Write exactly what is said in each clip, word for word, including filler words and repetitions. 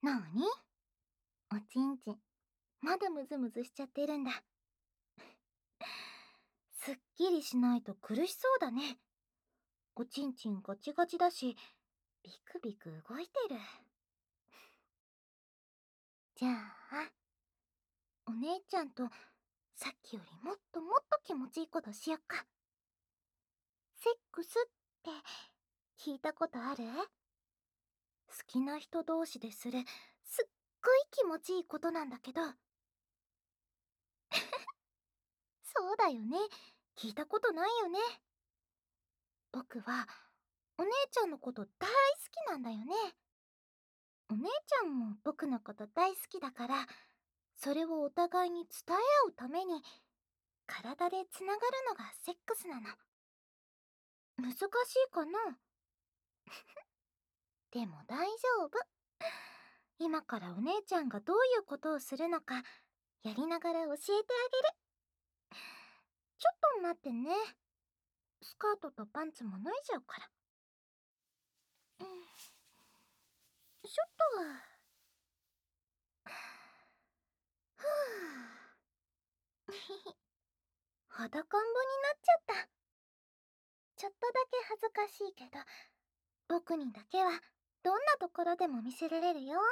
なに？おちんちん、まだムズムズしちゃってるんだ。すっきりしないと苦しそうだね。おちんちんガチガチだし、ビクビク動いてる。じゃあ、お姉ちゃんとさっきよりもっともっと気持ちいいことしよっか。セックスって聞いたことある？好きな人同士でするすっごい気持ちいいことなんだけど。そうだよね。聞いたことないよね。僕はお姉ちゃんのこと大好きなんだよね。お姉ちゃんも僕のこと大好きだから、それをお互いに伝え合うために体でつながるのがセックスなの。難しいかな？でも大丈夫。今からお姉ちゃんがどういうことをするのかやりながら教えてあげる。ちょっと待ってね。スカートとパンツも脱いじゃうから。うん、ちょっとは。ふぅ。裸んぼになっちゃった。ちょっとだけ恥ずかしいけど、僕にだけはどんなところでも見せられるよ。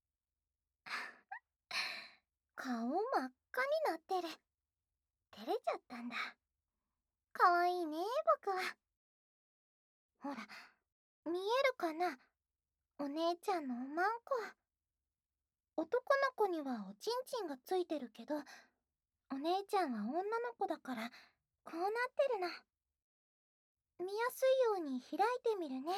顔真っ赤になってる。照れちゃったんだ。かわいいね、僕は。ほら、見えるかな？お姉ちゃんのおまんこ。男の子にはおちんちんがついてるけど、お姉ちゃんは女の子だからこうなってるの。見やすいように開いてみるね。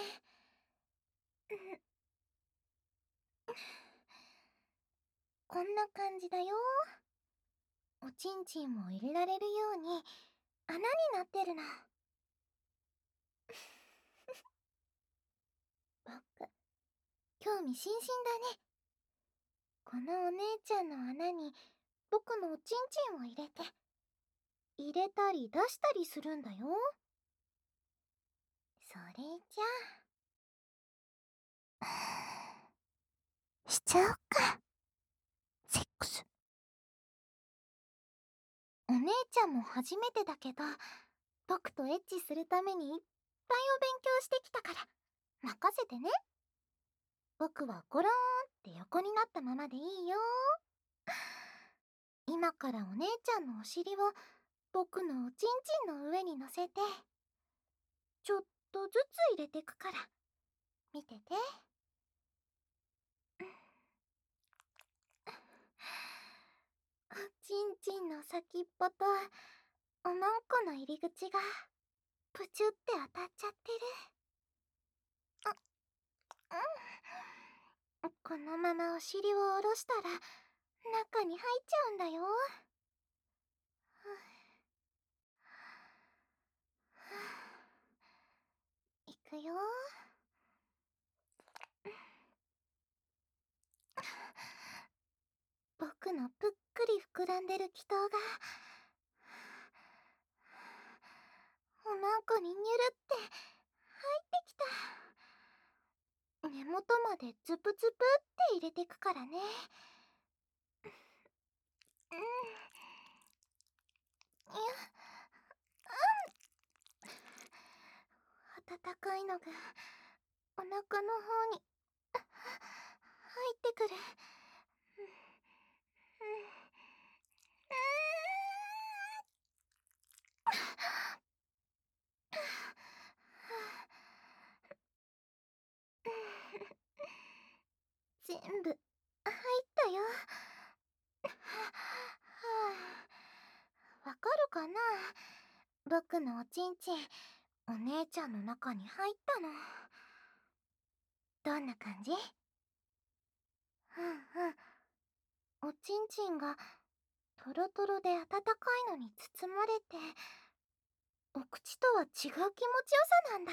こんな感じだよ。おちんちんも入れられるように穴になってるの。僕、興味津々だね。このお姉ちゃんの穴に僕のおちんちんを入れて、入れたり出したりするんだよ。それじゃあしちゃおうか、セックス。お姉ちゃんも初めてだけど、僕とエッチするためにいっぱいお勉強してきたから任せてね。僕はゴローンって横になったままでいいよ。今からお姉ちゃんのお尻を僕のおちんちんの上に乗せて、ちょっとずつ入れてくから見てて。おちんちんの先っぽとおまんこの入り口がプチュって当たっちゃってる。あ、うん。このままお尻を下ろしたら中に入っちゃうんだよ。いくよ。僕のぷっくり膨らんでる気筒がおまんこにニュルって入ってきた。根元までズプズプって入れてくからね。うん。いや、うん。温かいのがお腹の方に入ってくる。うんうん全部入ったよ。わかるかな？僕のおちんちん、お姉ちゃんの中に入ったの。どんな感じ？うんうん。おちんちんがトロトロで温かいのに包まれて、お口とは違う気持ちよさなんだ。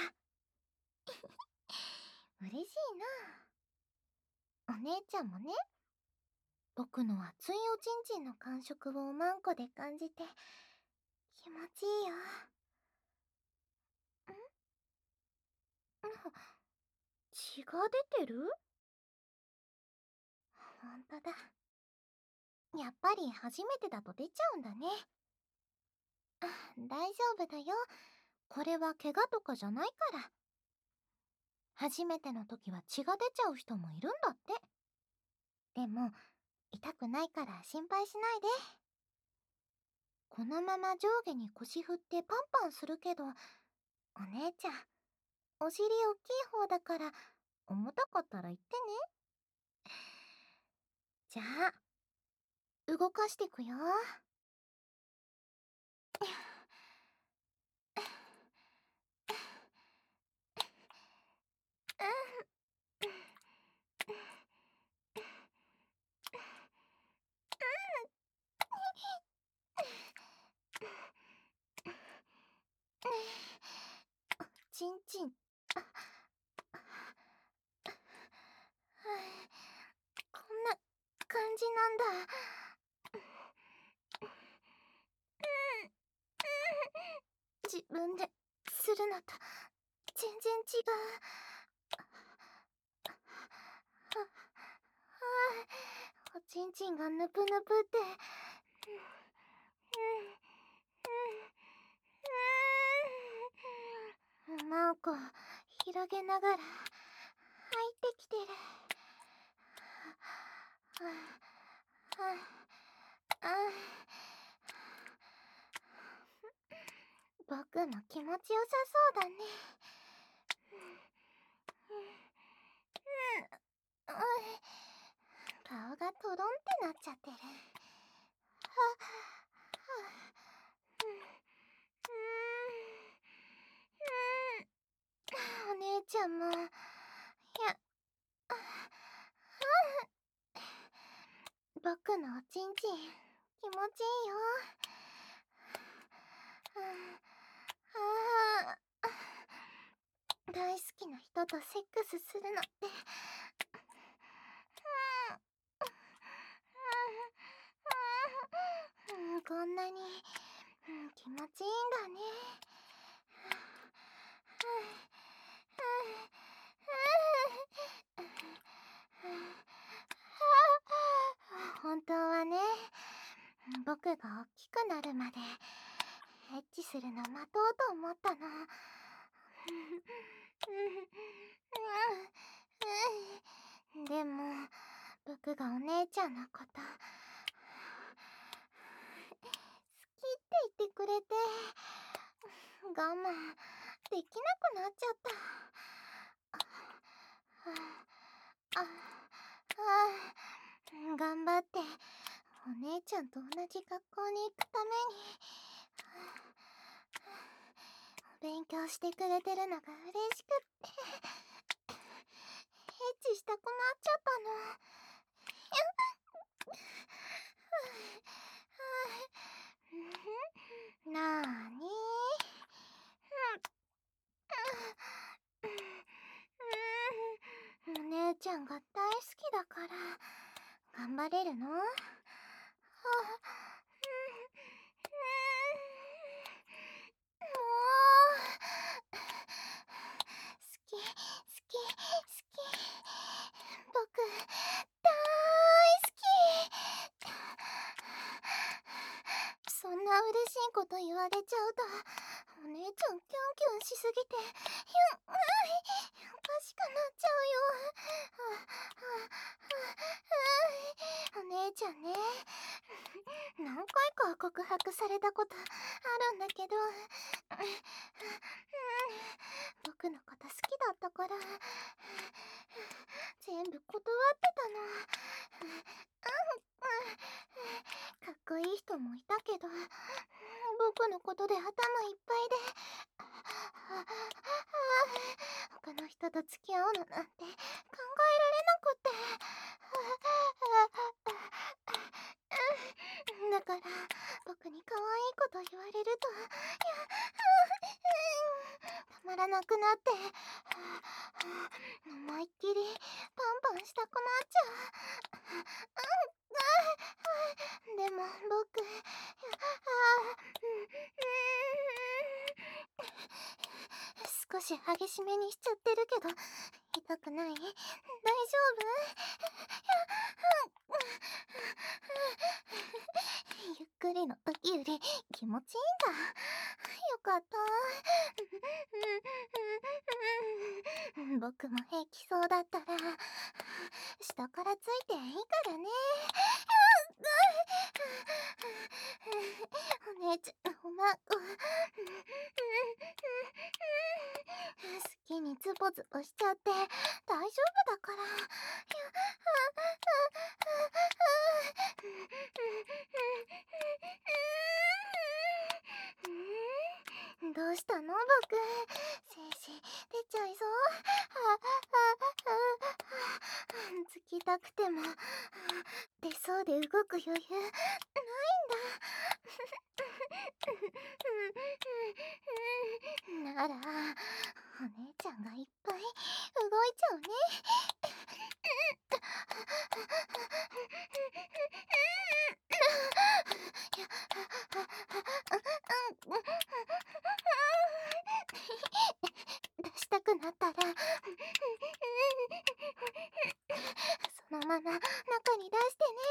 嬉しいな。お姉ちゃんもね、僕の熱いおちんちんの感触をおまんこで感じて気持ちいいよ。ん？血が出てる？ ほんとだ。やっぱり初めてだと出ちゃうんだね。あ、大丈夫だよ。これは怪我とかじゃないから。初めての時は血が出ちゃう人もいるんだって。でも、痛くないから心配しないで。このまま上下に腰振ってパンパンするけど、お姉ちゃん、お尻おっきい方だから、重たかったら言ってね。じゃあ、動かしてくよ。ちんちん。こんな感じなんだ。自分でするのと全然違う。おちんちんがぬぷぬぷって。マウコ広げながら入ってきてる。僕も気持ちよさそうだね。顔がトロンってなっちゃってる。お姉ちゃんもや僕のおちんちん気持ちいいよ。大好きな人とセックスするのってこんなに気持ちいいんだね。本当はね、僕が大きくなるまでエッチするの待とうと思ったの。でも僕がお姉ちゃんのこと好きって言ってくれて我慢できなくなっちゃった。頑張ってお姉ちゃんと同じ学校に行くために勉強してくれてるのが嬉しくってエッチしたくなっちゃったの。なーにお姉ちゃんが大好きだから頑張れるの？好き好き好き。僕大好き。そんな嬉しいこと言われちゃうとお姉ちゃんキュンキュンしすぎてひゅんおかしくなっちゃうよ。お姉ちゃんね、何回か告白されたことあるんだけど僕のこと好きだったから全部断ってたの。かっこいい人もいたけど僕のことで頭いっぱいで他の人と付き合うのなんて考えられなくてだから僕に可愛いこと言われるとたまらなくなって思いっきりパンパンしたくなっちゃう。でも僕少し激しめにしちゃってるけど痛痛くない？大丈夫？ゆっくりの時より気持ちいいんだ。よかった。僕も平気そうだったら下からついていいからね。お姉ちゃんおまんこ好きにズボズボしちゃって大丈夫だから。どうしたの僕？精子出ちゃいそう？つきたくても出そうで動く余裕ないんだ。ならお姉ちゃんがいっぱい動いちゃうね。出したくなったらそのまま中に出してね。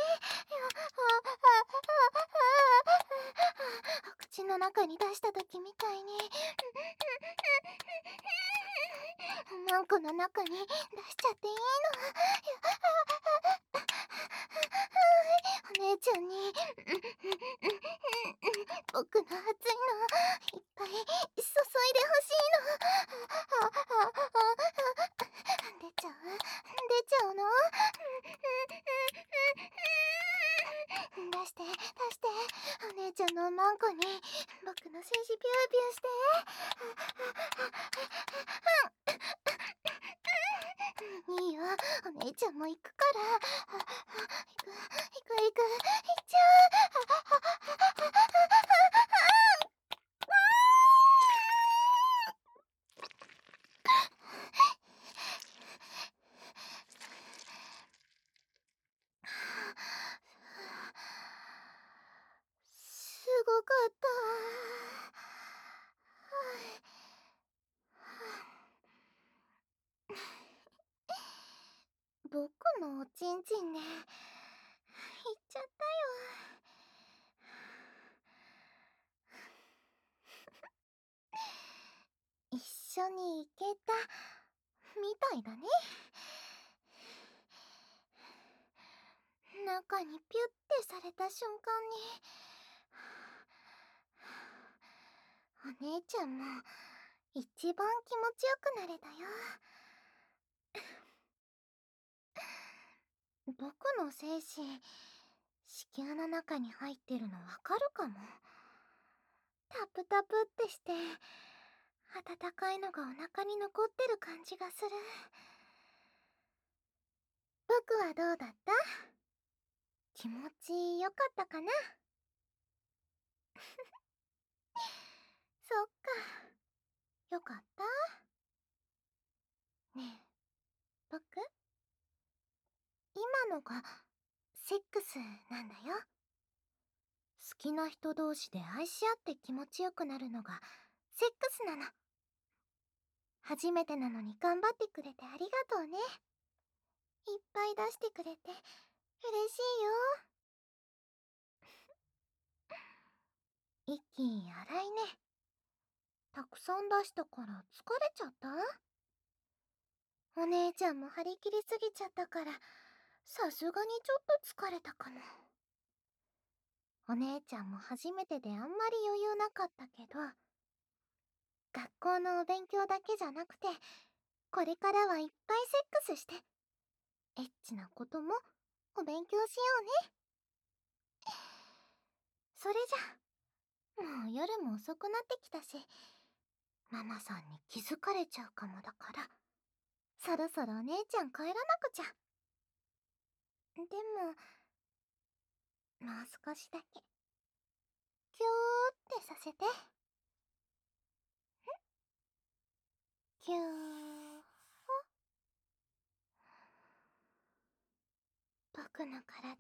口の中に出した時みたいにおまんこの中に出しちゃっていいの。お姉ちゃんに僕の熱いのいっぱい注いでほしいの。出ちゃう出ちゃうの。出して出してお姉ちゃんのおまんこに僕の精子ピューピューして。いいよお姉ちゃんも行くから。行く行く行く行っちゃすごかった。僕のおちんちんで行っちゃったよ。一緒に行けたみたいだね。中にピュッてされた瞬間にお姉ちゃんも一番気持ちよくなれたよ。僕の精子子宮の中に入ってるのわかるかも。タプタプってして温かいのがお腹に残ってる感じがする。僕はどうだった？気持ちよかったかな？そっか、よかった。ねえ僕、今のがセックスなんだよ。好きな人同士で愛し合って気持ちよくなるのがセックスなの。初めてなのに頑張ってくれてありがとうね。いっぱい出してくれて嬉しいよ。息荒いね。たくさん出したから疲れちゃった？お姉ちゃんも張り切りすぎちゃったからさすがにちょっと疲れたかも。お姉ちゃんも初めてであんまり余裕なかったけど、学校のお勉強だけじゃなくてこれからはいっぱいセックスしてエッチなこともお勉強しようね。それじゃもう夜も遅くなってきたしママさんに気づかれちゃうかもだからそろそろお姉ちゃん帰らなくちゃ。でももう少しだけキューってさせて。キュー。僕の体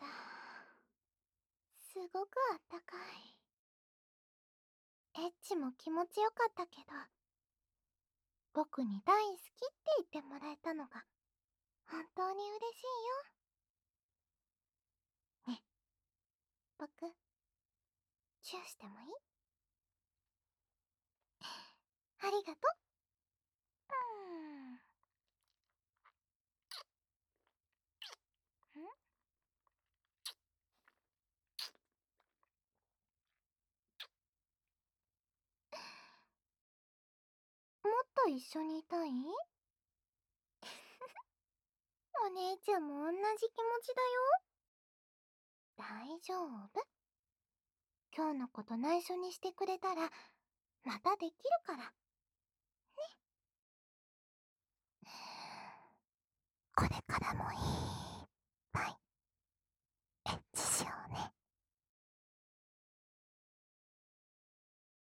すごくあったかい。エッチも気持ちよかったけど僕に大好きって言ってもらえたのが本当に嬉しいよ。ね、僕、チューしてもいい？ありがとう。うーん。んもっと一緒にいたい？お姉ちゃんも同じ気持ちだよ。大丈夫。今日のこと内緒にしてくれたら、またできるから。これからもいっぱいエッチしよ